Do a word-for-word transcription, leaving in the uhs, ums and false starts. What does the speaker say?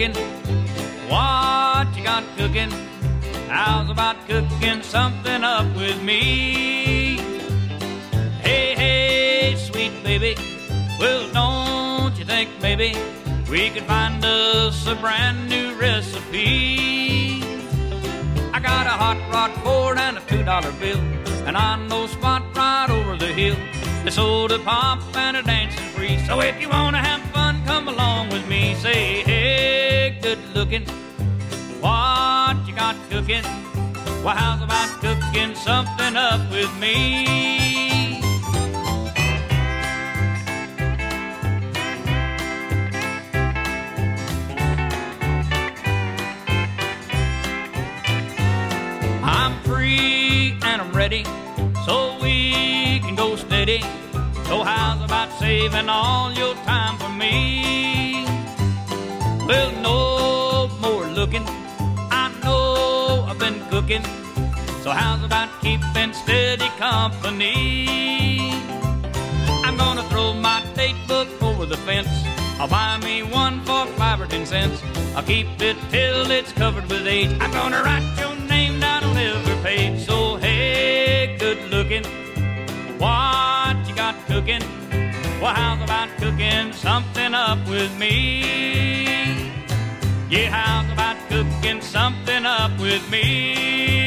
looking? What you got cooking? How's about cooking something up with me? Hey, hey, sweet baby, well, don't you think maybe we could find us a brand new recipe? I got a hot rod Ford and a two dollar bill, and I know a spot right over the hill. It's soda pop and a dancing free. So if you wanna have fun, come along with me. Say, hey, good looking, what you got cooking? Well, how's about cooking something up with me? I'm free and I'm ready, so we can go steady. So how's about saving all your time for me? Well, no more looking, I know I've been cooking. So how's about keeping steady company? I'm gonna throw my date book over the fence. I'll buy me one for five or ten cents. I'll keep it till it's covered with age. I'm gonna write your name down on every page. So hey, good looking, what you got cooking? Well, how's about cooking something up with me? Yeah, how's about cooking something up with me?